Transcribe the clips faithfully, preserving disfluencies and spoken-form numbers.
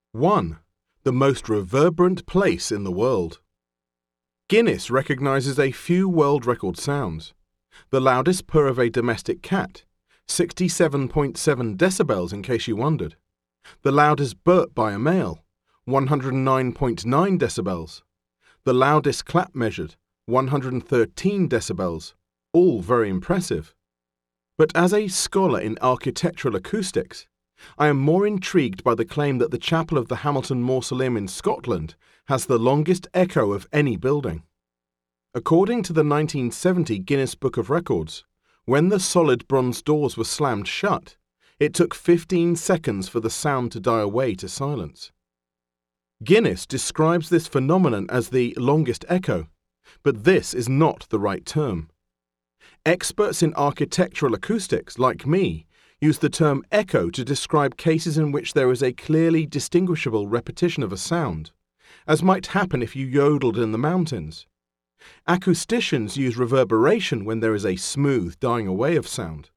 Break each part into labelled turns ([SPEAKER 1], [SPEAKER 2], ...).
[SPEAKER 1] one. The most reverberant place in the world. Guinness recognizes a few world record sounds. The loudest purr of a domestic cat, sixty-seven point seven decibels in case you wondered. The loudest burp by a male, one hundred nine point nine decibels. The loudest clap measured, one hundred thirteen decibels, all very impressive. But as a scholar in architectural acoustics, I am more intrigued by the claim that the chapel of the Hamilton Mausoleum in Scotland has the longest echo of any building. According to the nineteen seventy Guinness Book of Records, when the solid bronze doors were slammed shut, it took fifteen seconds for the sound to die away to silence. Guinness describes this phenomenon as the longest echo, but this is not the right term. Experts in architectural acoustics, like me, use the term echo to describe cases in which there is a clearly distinguishable repetition of a sound, as might happen if you yodeled in the mountains. Acousticians use reverberation when there is a smooth dying away of sound.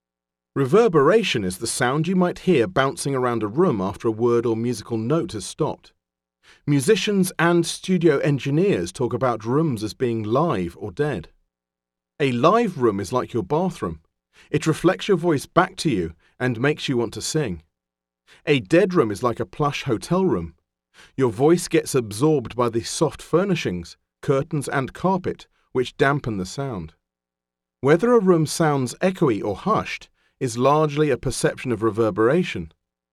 [SPEAKER 1] Reverberation is the sound you might hear bouncing around a room after a word or musical note has stopped. Musicians and studio engineers talk about rooms as being live or dead. A live room is like your bathroom. It reflects your voice back to you and makes you want to sing. A dead room is like a plush hotel room. Your voice gets absorbed by the soft furnishings, curtains and carpet, which dampen the sound. Whether a room sounds echoey or hushed is largely a perception of reverberation.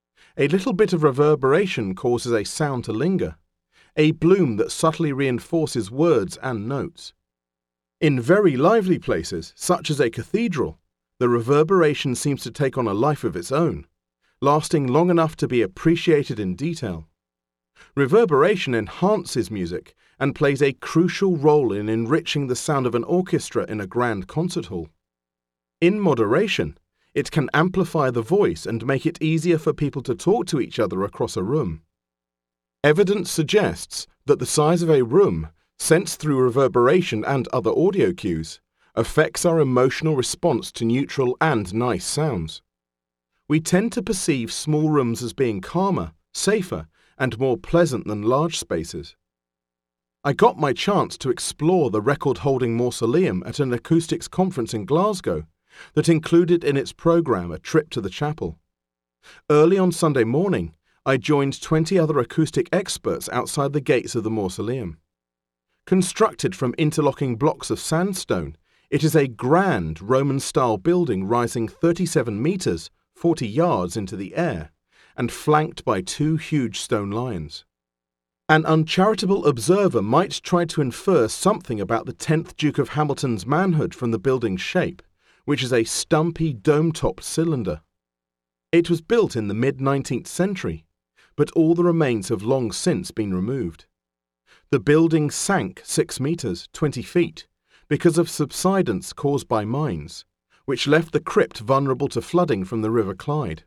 [SPEAKER 1] A little bit of reverberation causes a sound to linger, a bloom that subtly reinforces words and notes. In very lively places, such as a cathedral, the reverberation seems to take on a life of its own, lasting long enough to be appreciated in detail. Reverberation enhances music and plays a crucial role in enriching the sound of an orchestra in a grand concert hall. In moderation, it can amplify the voice and make it easier for people to talk to each other across a room. Evidence suggests that the size of a room, sensed through reverberation and other audio cues, affects our emotional response to neutral and nice sounds. We tend to perceive small rooms as being calmer, safer, and more pleasant than large spaces. I got my chance to explore the record-holding mausoleum at an acoustics conference in Glasgow that included in its program a trip to the chapel. Early on Sunday morning, I joined twenty other acoustic experts outside the gates of the mausoleum. Constructed from interlocking blocks of sandstone, it is a grand Roman-style building rising thirty-seven metres, forty yards into the air, and flanked by two huge stone lions. An uncharitable observer might try to infer something about the tenth Duke of Hamilton's manhood from the building's shape, which is a stumpy dome-topped cylinder. It was built in the mid-nineteenth century, but all the remains have long since been removed. The building sank six metres, twenty feet, because of subsidence caused by mines, which left the crypt vulnerable to flooding from the River Clyde.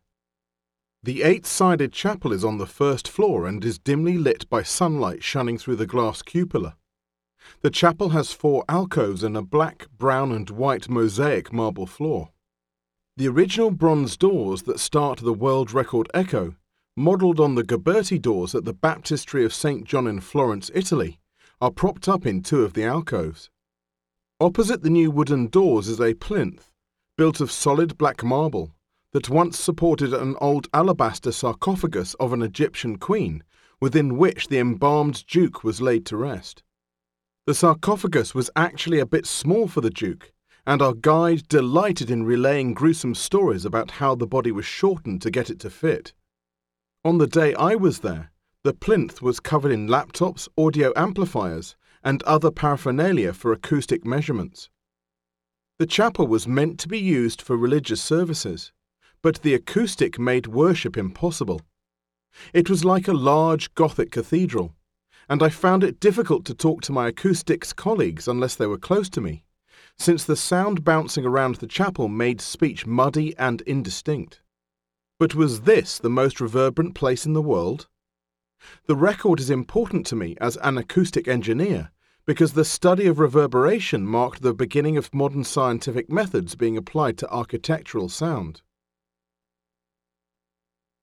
[SPEAKER 1] The eight-sided chapel is on the first floor and is dimly lit by sunlight shining through the glass cupola. The chapel has four alcoves and a black, brown and white mosaic marble floor. The original bronze doors that start the world record echo, modelled on the Ghiberti doors at the Baptistery of Saint John in Florence, Italy, are propped up in two of the alcoves. Opposite the new wooden doors is a plinth, built of solid black marble, that once supported an old alabaster sarcophagus of an Egyptian queen, within which the embalmed Duke was laid to rest. The sarcophagus was actually a bit small for the Duke, and our guide delighted in relaying gruesome stories about how the body was shortened to get it to fit. On the day I was there, the plinth was covered in laptops, audio amplifiers, and other paraphernalia for acoustic measurements. The chapel was meant to be used for religious services, but the acoustic made worship impossible. It was like a large Gothic cathedral, and I found it difficult to talk to my acoustics colleagues unless they were close to me, since the sound bouncing around the chapel made speech muddy and indistinct. But was this the most reverberant place in the world? The record is important to me as an acoustic engineer because the study of reverberation marked the beginning of modern scientific methods being applied to architectural sound.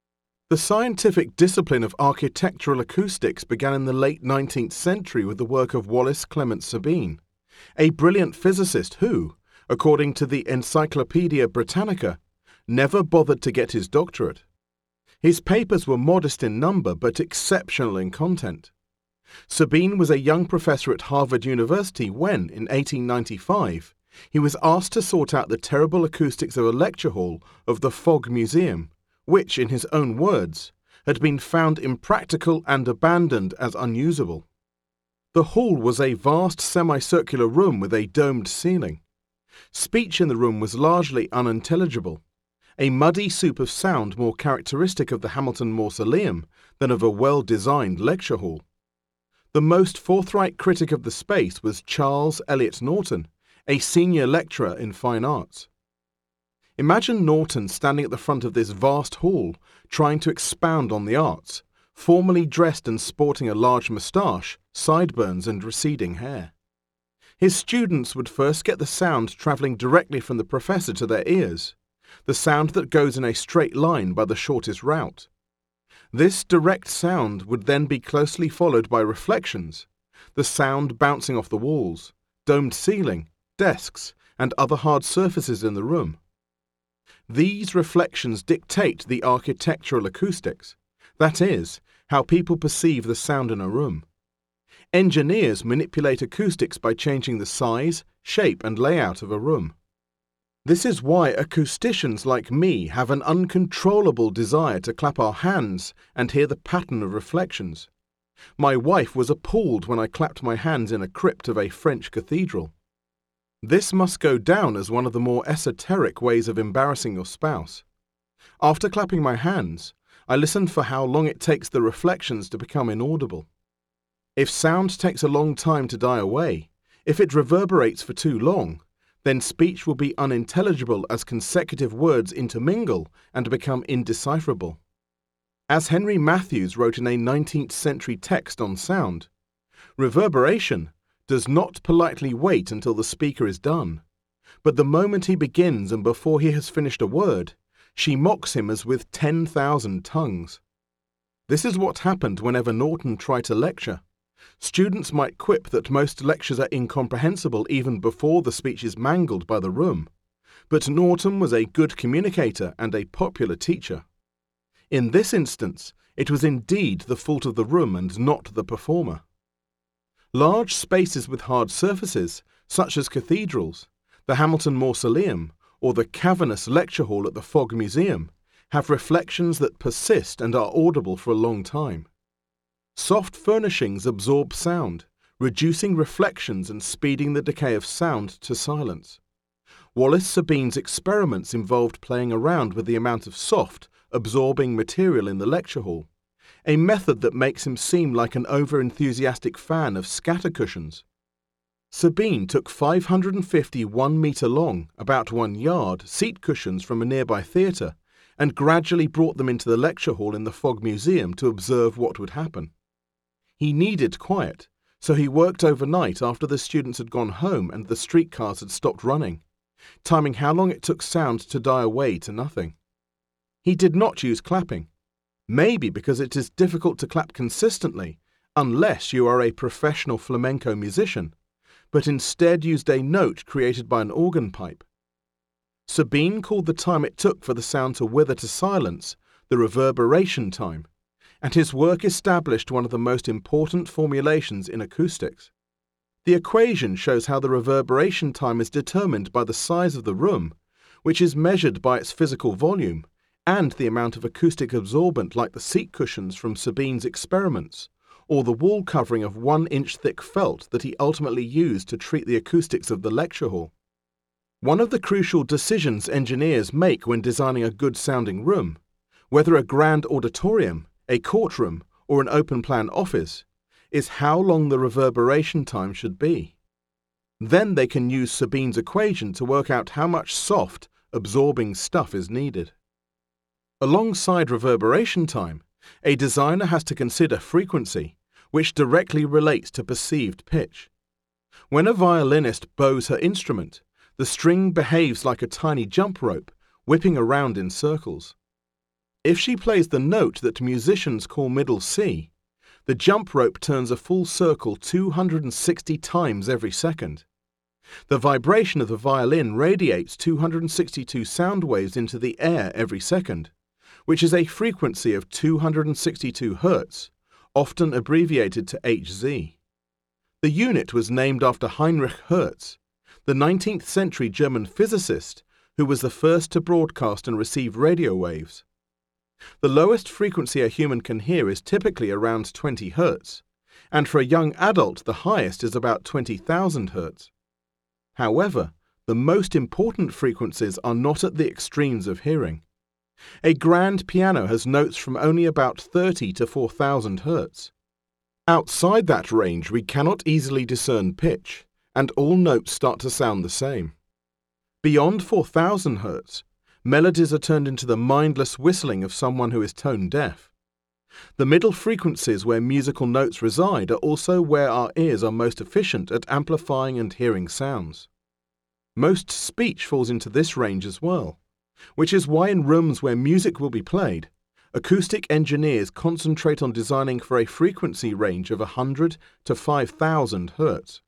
[SPEAKER 1] The scientific discipline of architectural acoustics began in the late nineteenth century with the work of Wallace Clement Sabine, a brilliant physicist who, according to the Encyclopaedia Britannica, never bothered to get his doctorate. His papers were modest in number but exceptional in content. Sabine was a young professor at Harvard University when, in eighteen ninety-five, he was asked to sort out the terrible acoustics of a lecture hall of the Fogg Museum, which, in his own words, had been found impractical and abandoned as unusable. The hall was a vast semicircular room with a domed ceiling. Speech in the room was largely unintelligible, a muddy soup of sound more characteristic of the Hamilton Mausoleum than of a well-designed lecture hall. The most forthright critic of the space was Charles Eliot Norton, a senior lecturer in fine arts. Imagine Norton standing at the front of this vast hall, trying to expound on the arts, formally dressed and sporting a large moustache, sideburns and receding hair. His students would first get the sound travelling directly from the professor to their ears, the sound that goes in a straight line by the shortest route. This direct sound would then be closely followed by reflections, the sound bouncing off the walls, domed ceiling, desks, and other hard surfaces in the room. These reflections dictate the architectural acoustics, that is, how people perceive the sound in a room. Engineers manipulate acoustics by changing the size, shape, and layout of a room. This is why acousticians like me have an uncontrollable desire to clap our hands and hear the pattern of reflections. My wife was appalled when I clapped my hands in a crypt of a French cathedral. This must go down as one of the more esoteric ways of embarrassing your spouse. After clapping my hands, I listened for how long it takes the reflections to become inaudible. If sound takes a long time to die away, if it reverberates for too long, then speech will be unintelligible as consecutive words intermingle and become indecipherable. As Henry Matthews wrote in a nineteenth century text on sound, reverberation does not politely wait until the speaker is done, but the moment he begins and before he has finished a word, she mocks him as with ten thousand tongues. This is what happened whenever Norton tried to lecture. Students might quip that most lectures are incomprehensible even before the speech is mangled by the room, but Norton was a good communicator and a popular teacher. In this instance, it was indeed the fault of the room and not the performer. Large spaces with hard surfaces, such as cathedrals, the Hamilton Mausoleum, or the cavernous lecture hall at the Fogg Museum, have reflections that persist and are audible for a long time. Soft furnishings absorb sound, reducing reflections and speeding the decay of sound to silence. Wallace Sabine's experiments involved playing around with the amount of soft, absorbing material in the lecture hall, a method that makes him seem like an over-enthusiastic fan of scatter cushions. Sabine took five hundred fifty one-metre-long, about one yard, seat cushions from a nearby theatre and gradually brought them into the lecture hall in the Fogg Museum to observe what would happen. He needed quiet, so he worked overnight after the students had gone home and the streetcars had stopped running, timing how long it took sound to die away to nothing. He did not use clapping, maybe because it is difficult to clap consistently unless you are a professional flamenco musician, but instead used a note created by an organ pipe. Sabine called the time it took for the sound to wither to silence the reverberation time, and his work established one of the most important formulations in acoustics. The equation shows how the reverberation time is determined by the size of the room, which is measured by its physical volume, and the amount of acoustic absorbent like the seat cushions from Sabine's experiments, or the wall covering of one-inch thick felt that he ultimately used to treat the acoustics of the lecture hall. One of the crucial decisions engineers make when designing a good-sounding room, whether a grand auditorium, a courtroom, or an open-plan office, is how long the reverberation time should be. Then they can use Sabine's equation to work out how much soft, absorbing stuff is needed. Alongside reverberation time, a designer has to consider frequency, which directly relates to perceived pitch. When a violinist bows her instrument, the string behaves like a tiny jump rope, whipping around in circles. If she plays the note that musicians call middle C, the jump rope turns a full circle two hundred sixty times every second. The vibration of the violin radiates two hundred sixty-two sound waves into the air every second, which is a frequency of two hundred sixty-two hertz, often abbreviated to H Z. The unit was named after Heinrich Hertz, the nineteenth century German physicist who was the first to broadcast and receive radio waves. The lowest frequency a human can hear is typically around twenty hertz, and for a young adult the highest is about twenty thousand hertz. However, the most important frequencies are not at the extremes of hearing. A grand piano has notes from only about thirty to four thousand hertz. Outside that range we cannot easily discern pitch, and all notes start to sound the same. Beyond four thousand hertz, melodies are turned into the mindless whistling of someone who is tone deaf. The middle frequencies where musical notes reside are also where our ears are most efficient at amplifying and hearing sounds. Most speech falls into this range as well, which is why in rooms where music will be played, acoustic engineers concentrate on designing for a frequency range of one hundred to five thousand hertz.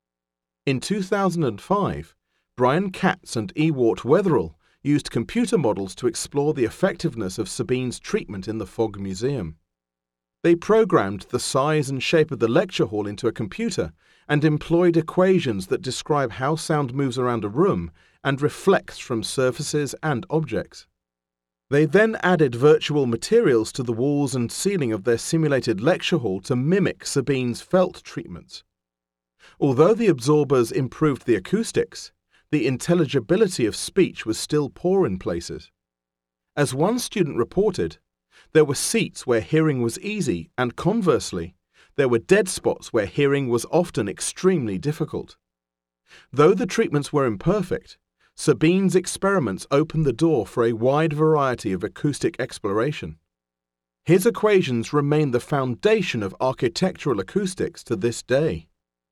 [SPEAKER 1] In two thousand five, Brian Katz and Ewart Wetherill used computer models to explore the effectiveness of Sabine's treatment in the Fogg Museum. They programmed the size and shape of the lecture hall into a computer and employed equations that describe how sound moves around a room and reflects from surfaces and objects. They then added virtual materials to the walls and ceiling of their simulated lecture hall to mimic Sabine's felt treatments. Although the absorbers improved the acoustics, the intelligibility of speech was still poor in places. As one student reported, there were seats where hearing was easy, and conversely, there were dead spots where hearing was often extremely difficult. Though the treatments were imperfect, Sabine's experiments opened the door for a wide variety of acoustic exploration. His equations remain the foundation of architectural acoustics to this day.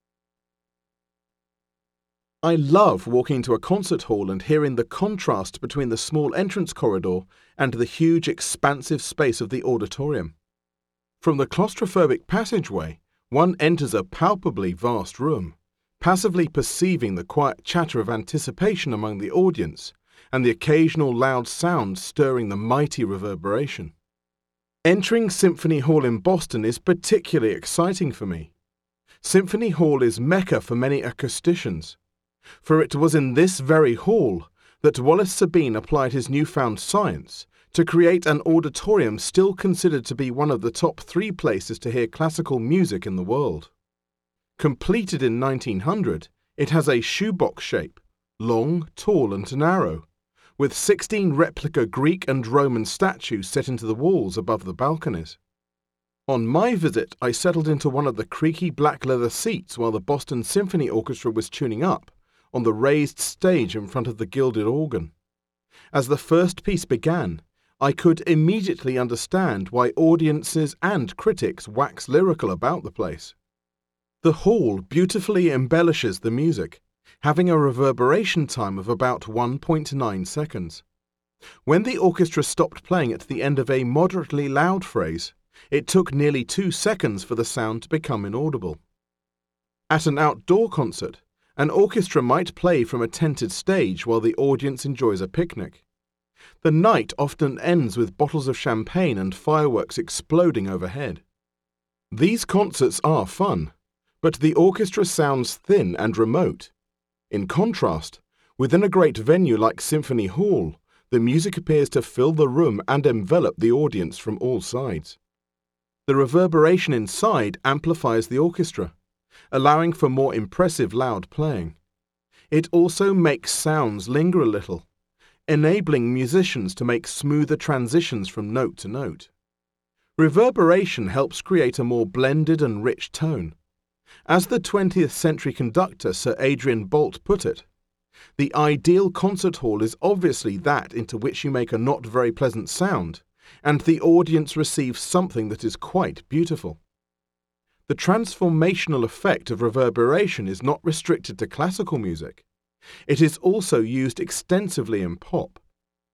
[SPEAKER 1] I love walking to a concert hall and hearing the contrast between the small entrance corridor and the huge expansive space of the auditorium. From the claustrophobic passageway, one enters a palpably vast room, passively perceiving the quiet chatter of anticipation among the audience and the occasional loud sound stirring the mighty reverberation. Entering Symphony Hall in Boston is particularly exciting for me. Symphony Hall is Mecca for many acousticians, for it was in this very hall that Wallace Sabine applied his newfound science to create an auditorium still considered to be one of the top three places to hear classical music in the world. Completed in nineteen hundred, it has a shoebox shape, long, tall and narrow, with sixteen replica Greek and Roman statues set into the walls above the balconies. On my visit, I settled into one of the creaky black leather seats while the Boston Symphony Orchestra was tuning up, on the raised stage in front of the gilded organ. As the first piece began, I could immediately understand why audiences and critics wax lyrical about the place. The hall beautifully embellishes the music, having a reverberation time of about one point nine seconds. When the orchestra stopped playing at the end of a moderately loud phrase, it took nearly two seconds for the sound to become inaudible. At an outdoor concert, an orchestra might play from a tented stage while the audience enjoys a picnic. The night often ends with bottles of champagne and fireworks exploding overhead. These concerts are fun, but the orchestra sounds thin and remote. In contrast, within a great venue like Symphony Hall, the music appears to fill the room and envelop the audience from all sides. The reverberation inside amplifies the orchestra, allowing for more impressive loud playing. It also makes sounds linger a little, enabling musicians to make smoother transitions from note to note. Reverberation helps create a more blended and rich tone. As the twentieth century conductor Sir Adrian Boult put it, the ideal concert hall is obviously that into which you make a not very pleasant sound, and the audience receives something that is quite beautiful. The transformational effect of reverberation is not restricted to classical music. It is also used extensively in pop.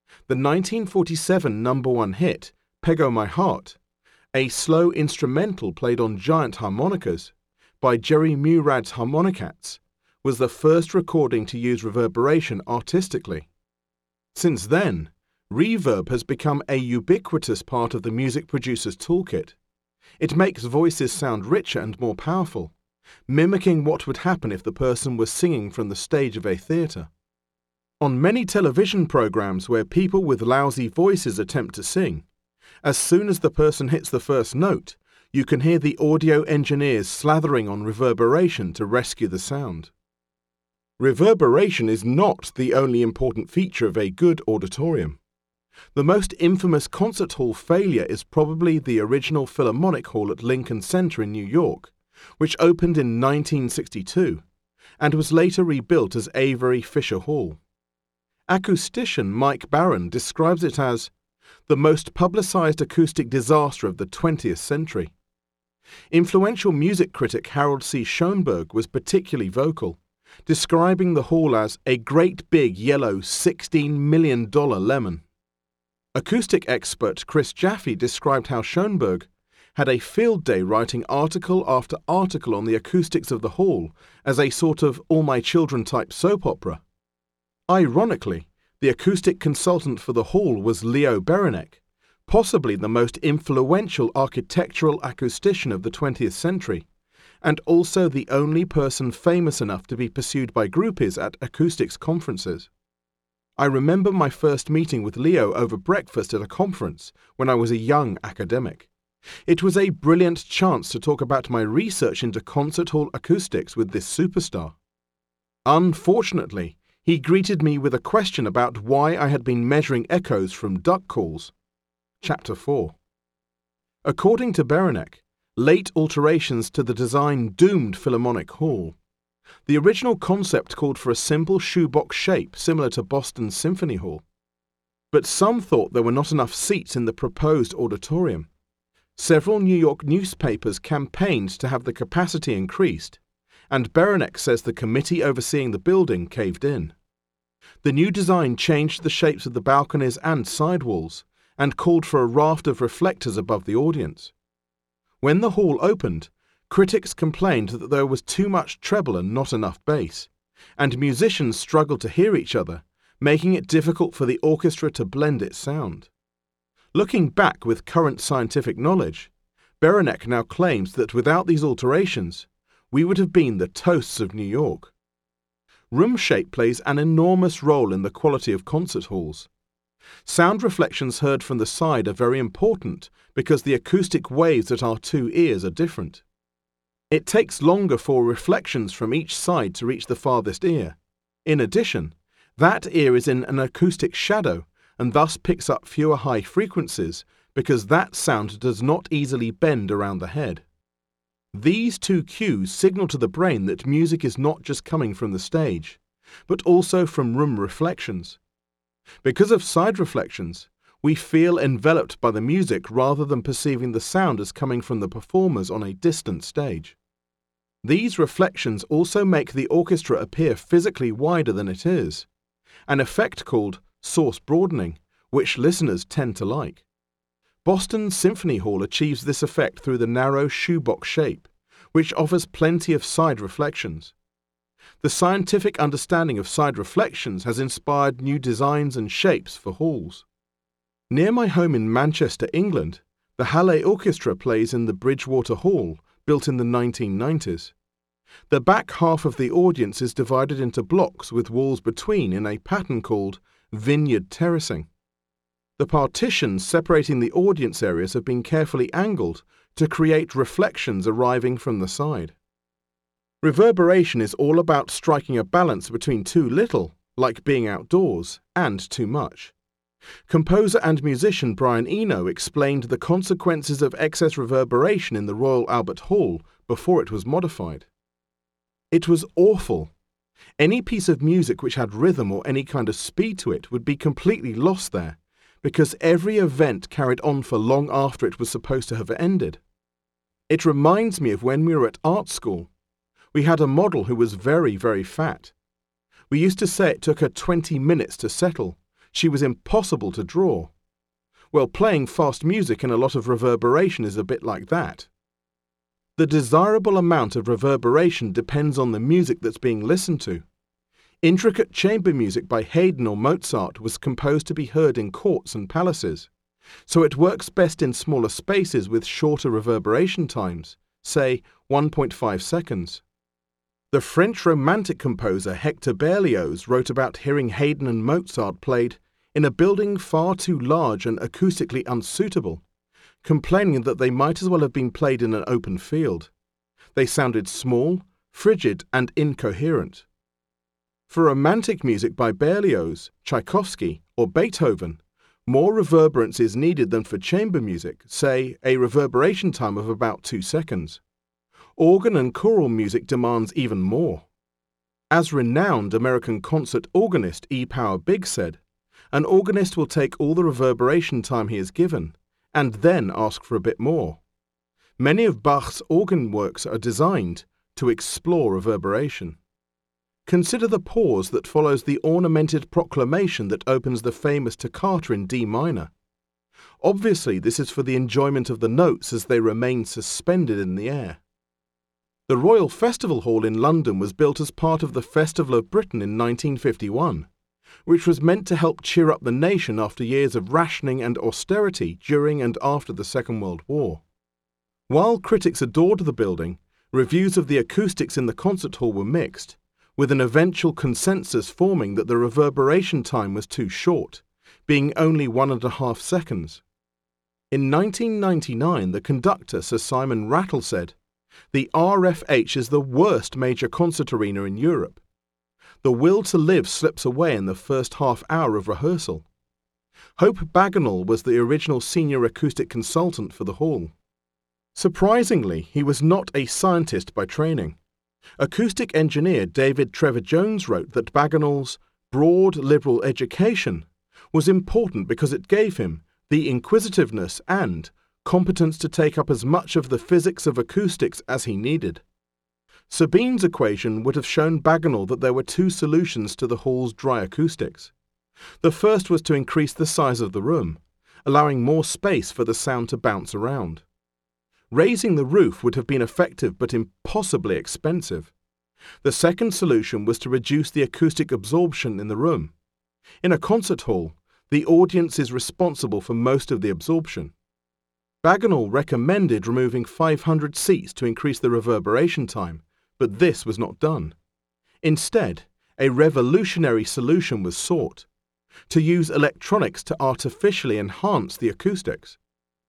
[SPEAKER 1] the nineteen forty-seven number one hit, Peg O' My Heart, a slow instrumental played on giant harmonicas by Jerry Murad's Harmonicats, was the first recording to use reverberation artistically. Since then, reverb has become a ubiquitous part of the music producer's toolkit. It makes voices sound richer and more powerful, mimicking what would happen if the person was singing from the stage of a theatre. On many television programs where people with lousy voices attempt to sing, as soon as the person hits the first note, you can hear the audio engineers slathering on reverberation to rescue the sound. Reverberation is not the only important feature of a good auditorium. The most infamous concert hall failure is probably the original Philharmonic Hall at Lincoln Center in New York, which opened in nineteen sixty-two and was later rebuilt as Avery Fisher Hall. Acoustician Mike Barron describes it as the most publicized acoustic disaster of the twentieth century. Influential music critic Harold C. Schoenberg was particularly vocal, describing the hall as a great big yellow sixteen million dollars lemon. Acoustic expert Chris Jaffe described how Schoenberg had a field day writing article after article on the acoustics of the hall as a sort of All My Children type soap opera. Ironically, the acoustic consultant for the hall was Leo Beranek, possibly the most influential architectural acoustician of the twentieth century, and also the only person famous enough to be pursued by groupies at acoustics conferences. I remember my first meeting with Leo over breakfast at a conference when I was a young academic. It was a brilliant chance to talk about my research into concert hall acoustics with this superstar. Unfortunately, he greeted me with a question about why I had been measuring echoes from duck calls. Chapter four. According to Beranek, late alterations to the design doomed Philharmonic Hall. The original concept called for a simple shoebox shape similar to Boston's Symphony Hall. But some thought there were not enough seats in the proposed auditorium. Several New York newspapers campaigned to have the capacity increased, and Beranek says the committee overseeing the building caved in. The new design changed the shapes of the balconies and sidewalls, and called for a raft of reflectors above the audience. When the hall opened, critics complained that there was too much treble and not enough bass, and musicians struggled to hear each other, making it difficult for the orchestra to blend its sound. Looking back with current scientific knowledge, Beranek now claims that without these alterations, we would have been the toasts of New York. Room shape plays an enormous role in the quality of concert halls. Sound reflections heard from the side are very important because the acoustic waves at our two ears are different. It takes longer for reflections from each side to reach the farthest ear. In addition, that ear is in an acoustic shadow and thus picks up fewer high frequencies because that sound does not easily bend around the head. These two cues signal to the brain that music is not just coming from the stage, but also from room reflections. Because of side reflections, we feel enveloped by the music rather than perceiving the sound as coming from the performers on a distant stage. These reflections also make the orchestra appear physically wider than it is, an effect called source broadening, which listeners tend to like. Boston Symphony Hall achieves this effect through the narrow shoebox shape, which offers plenty of side reflections. The scientific understanding of side reflections has inspired new designs and shapes for halls. Near my home in Manchester, England, the Halle Orchestra plays in the Bridgewater Hall, built in the nineteen nineties. The back half of the audience is divided into blocks with walls between in a pattern called vineyard terracing. The partitions separating the audience areas have been carefully angled to create reflections arriving from the side. Reverberation is all about striking a balance between too little, like being outdoors, and too much. Composer and musician Brian Eno explained the consequences of excess reverberation in the Royal Albert Hall before it was modified. It was awful. Any piece of music which had rhythm or any kind of speed to it would be completely lost there, because every event carried on for long after it was supposed to have ended. It reminds me of when we were at art school. We had a model who was very, very fat. We used to say it took her twenty minutes to settle, She was impossible to draw. Well, playing fast music and a lot of reverberation is a bit like that. The desirable amount of reverberation depends on the music that's being listened to. Intricate chamber music by Haydn or Mozart was composed to be heard in courts and palaces, so it works best in smaller spaces with shorter reverberation times, say one point five seconds. The French Romantic composer Hector Berlioz wrote about hearing Haydn and Mozart played in a building far too large and acoustically unsuitable, complaining that they might as well have been played in an open field. They sounded small, frigid, and incoherent. For Romantic music by Berlioz, Tchaikovsky, or Beethoven, more reverberance is needed than for chamber music, say a reverberation time of about two seconds. Organ and choral music demands even more. As renowned American concert organist E. Power Biggs said, an organist will take all the reverberation time he is given, and then ask for a bit more. Many of Bach's organ works are designed to explore reverberation. Consider the pause that follows the ornamented proclamation that opens the famous toccata in D minor. Obviously, this is for the enjoyment of the notes as they remain suspended in the air. The Royal Festival Hall in London was built as part of the Festival of Britain in nineteen fifty-one, which was meant to help cheer up the nation after years of rationing and austerity during and after the Second World War. While critics adored the building, reviews of the acoustics in the concert hall were mixed, with an eventual consensus forming that the reverberation time was too short, being only one and a half seconds. In nineteen ninety-nine, the conductor Sir Simon Rattle said, "The R F H is the worst major concert arena in Europe. The will to live slips away in the first half hour of rehearsal." Hope Bagenal was the original senior acoustic consultant for the hall. Surprisingly, he was not a scientist by training. Acoustic engineer David Trevor Jones wrote that Bagenal's broad liberal education was important because it gave him the inquisitiveness and competence to take up as much of the physics of acoustics as he needed. Sabine's equation would have shown Bagenal that there were two solutions to the hall's dry acoustics. The first was to increase the size of the room, allowing more space for the sound to bounce around. Raising the roof would have been effective but impossibly expensive. The second solution was to reduce the acoustic absorption in the room. In a concert hall, the audience is responsible for most of the absorption. Bagenal recommended removing five hundred seats to increase the reverberation time, but this was not done. Instead, a revolutionary solution was sought: to use electronics to artificially enhance the acoustics.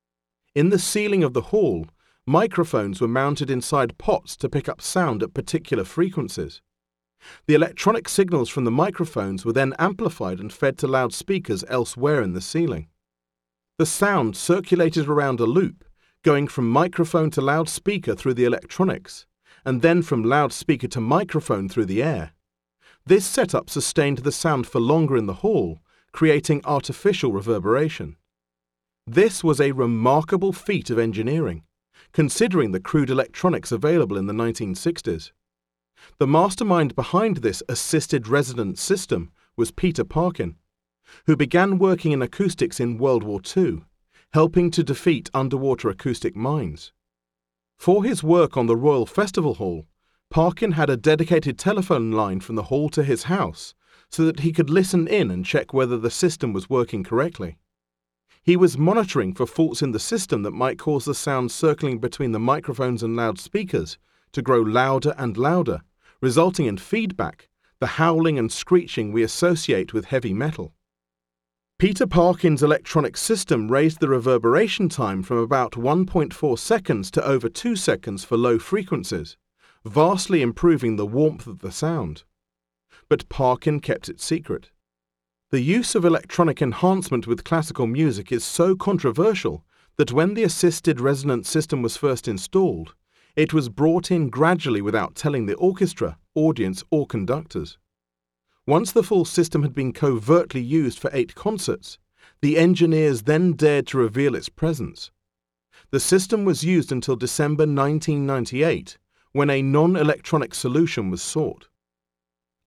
[SPEAKER 1] In the ceiling of the hall, microphones were mounted inside pots to pick up sound at particular frequencies. The electronic signals from the microphones were then amplified and fed to loudspeakers elsewhere in the ceiling. The sound circulated around a loop, going from microphone to loudspeaker through the electronics, and then from loudspeaker to microphone through the air. This setup sustained the sound for longer in the hall, creating artificial reverberation. This was a remarkable feat of engineering, considering the crude electronics available in the nineteen sixties. The mastermind behind this assisted resonance system was Peter Parkin, who began working in acoustics in World War Two, helping to defeat underwater acoustic mines. For his work on the Royal Festival Hall, Parkin had a dedicated telephone line from the hall to his house so that he could listen in and check whether the system was working correctly. He was monitoring for faults in the system that might cause the sound circling between the microphones and loudspeakers to grow louder and louder, resulting in feedback, the howling and screeching we associate with heavy metal. Peter Parkin's electronic system raised the reverberation time from about one point four seconds to over two seconds for low frequencies, vastly improving the warmth of the sound. But Parkin kept it secret. The use of electronic enhancement with classical music is so controversial that when the assisted resonance system was first installed, it was brought in gradually without telling the orchestra, audience, or conductors. Once the full system had been covertly used for eight concerts, the engineers then dared to reveal its presence. The system was used until December nineteen ninety-eight, when a non-electronic solution was sought.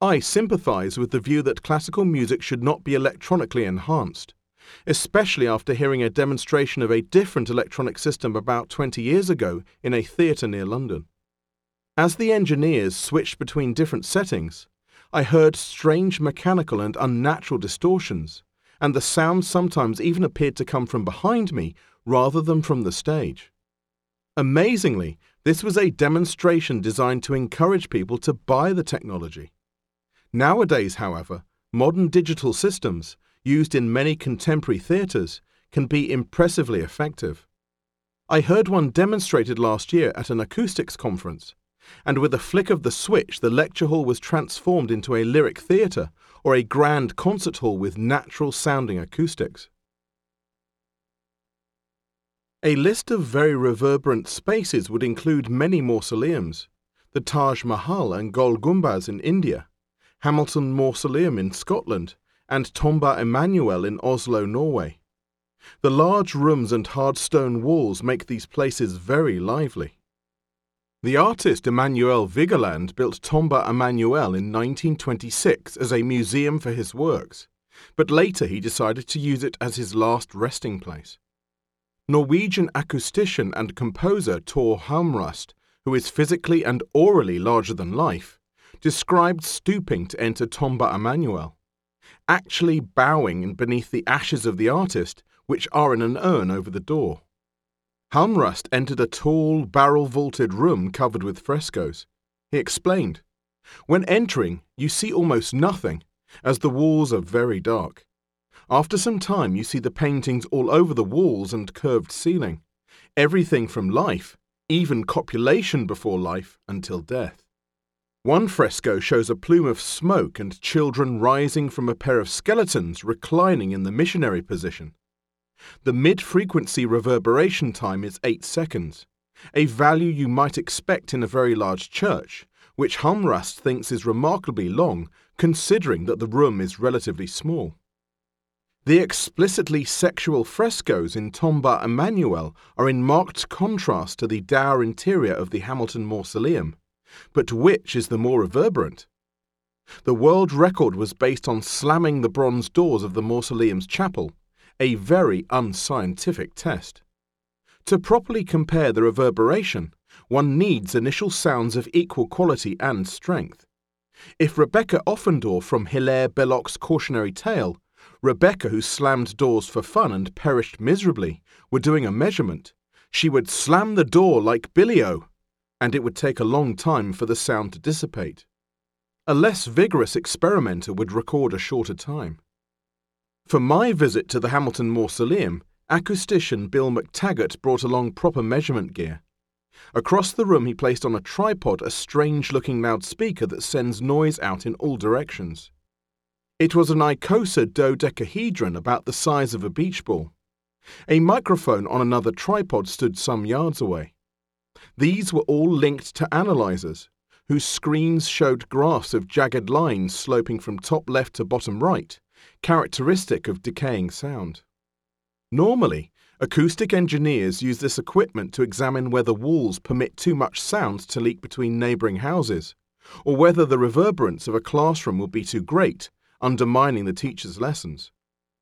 [SPEAKER 1] I sympathise with the view that classical music should not be electronically enhanced, especially after hearing a demonstration of a different electronic system about twenty years ago in a theatre near London. As the engineers switched between different settings, I heard strange mechanical and unnatural distortions, and the sound sometimes even appeared to come from behind me rather than from the stage. Amazingly, this was a demonstration designed to encourage people to buy the technology. Nowadays, however, modern digital systems, used in many contemporary theatres, can be impressively effective. I heard one demonstrated last year at an acoustics conference, and with a flick of the switch the lecture hall was transformed into a lyric theatre or a grand concert hall with natural-sounding acoustics. A list of very reverberant spaces would include many mausoleums, the Taj Mahal and Gol Gumbaz in India, Hamilton Mausoleum in Scotland, and Tomba Emmanuel in Oslo, Norway. The large rooms and hard stone walls make these places very lively. The artist Emanuel Vigeland built Tomba Emmanuel in nineteen twenty-six as a museum for his works, but later he decided to use it as his last resting place. Norwegian acoustician and composer Tor Halmrust, who is physically and orally larger than life, described stooping to enter Tomba Emmanuel, actually bowing beneath the ashes of the artist, which are in an urn over the door. Halmrust entered a tall, barrel-vaulted room covered with frescoes. He explained, "When entering, you see almost nothing, as the walls are very dark. After some time you see the paintings all over the walls and curved ceiling, everything from life, even copulation before life, until death. One fresco shows a plume of smoke and children rising from a pair of skeletons reclining in the missionary position. The mid-frequency reverberation time is eight seconds, a value you might expect in a very large church, which Halmrust thinks is remarkably long considering that the room is relatively small. The explicitly sexual frescoes in Tomba Emmanuel are in marked contrast to the dour interior of the Hamilton Mausoleum, but which is the more reverberant? The world record was based on slamming the bronze doors of the mausoleum's chapel, a very unscientific test. To properly compare the reverberation, one needs initial sounds of equal quality and strength. If Rebecca Offendorf from Hilaire Belloc's cautionary tale, Rebecca who slammed doors for fun and perished miserably, were doing a measurement, she would slam the door like Billy-O, and it would take a long time for the sound to dissipate. A less vigorous experimenter would record a shorter time. For my visit to the Hamilton Mausoleum, acoustician Bill McTaggart brought along proper measurement gear. Across the room he placed on a tripod a strange-looking loudspeaker that sends noise out in all directions. It was an Icosa dodecahedron about the size of a beach ball. A microphone on another tripod stood some yards away. These were all linked to analyzers, whose screens showed graphs of jagged lines sloping from top left to bottom right, characteristic of decaying sound. Normally, acoustic engineers use this equipment to examine whether walls permit too much sound to leak between neighbouring houses, or whether the reverberance of a classroom will be too great, undermining the teacher's lessons.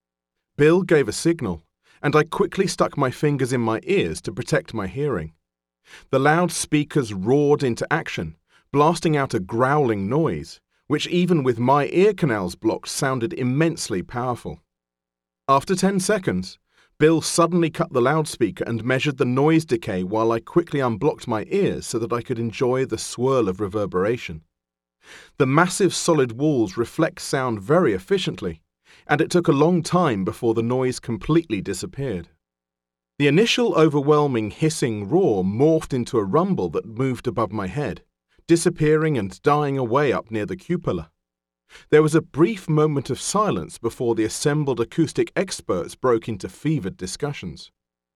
[SPEAKER 1] Bill gave a signal, and I quickly stuck my fingers in my ears to protect my hearing. The loudspeakers roared into action, blasting out a growling noise, which even with my ear canals blocked sounded immensely powerful. After ten seconds, Bill suddenly cut the loudspeaker and measured the noise decay while I quickly unblocked my ears so that I could enjoy the swirl of reverberation. The massive solid walls reflect sound very efficiently, and it took a long time before the noise completely disappeared. The initial overwhelming hissing roar morphed into a rumble that moved above my head, disappearing and dying away up near the cupola. There was a brief moment of silence before the assembled acoustic experts broke into fevered discussions.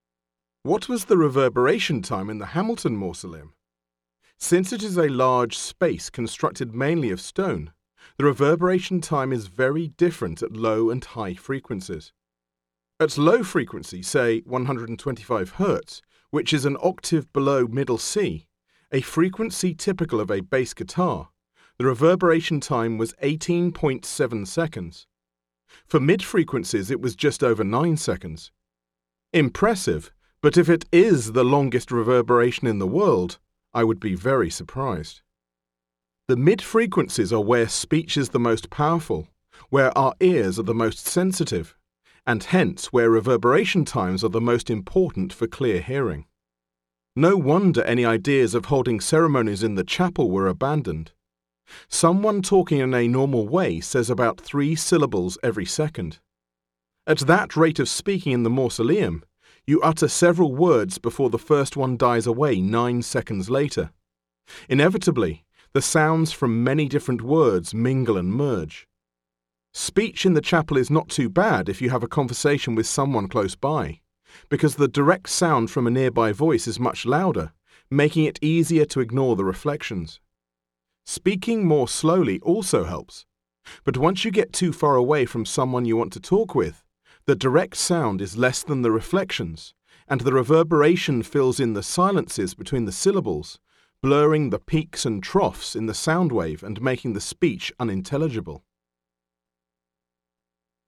[SPEAKER 1] What was the reverberation time in the Hamilton Mausoleum? Since it is a large space constructed mainly of stone, the reverberation time is very different at low and high frequencies. At low frequency, say one hundred twenty-five hertz, which is an octave below middle C, a frequency typical of a bass guitar, The reverberation time was eighteen point seven seconds. For mid-frequencies, it was just over nine seconds. Impressive, but if it is the longest reverberation in the world, I would be very surprised. The mid-frequencies are where speech is the most powerful, where our ears are the most sensitive, and hence where reverberation times are the most important for clear hearing. No wonder any ideas of holding ceremonies in the chapel were abandoned. Someone talking in a normal way says about three syllables every second. At that rate of speaking in the mausoleum, you utter several words before the first one dies away nine seconds later. Inevitably, the sounds from many different words mingle and merge. Speech in the chapel is not too bad if you have a conversation with someone close by, because the direct sound from a nearby voice is much louder, making it easier to ignore the reflections. Speaking more slowly also helps, but once you get too far away from someone you want to talk with, the direct sound is less than the reflections, and the reverberation fills in the silences between the syllables, blurring the peaks and troughs in the sound wave and making the speech unintelligible.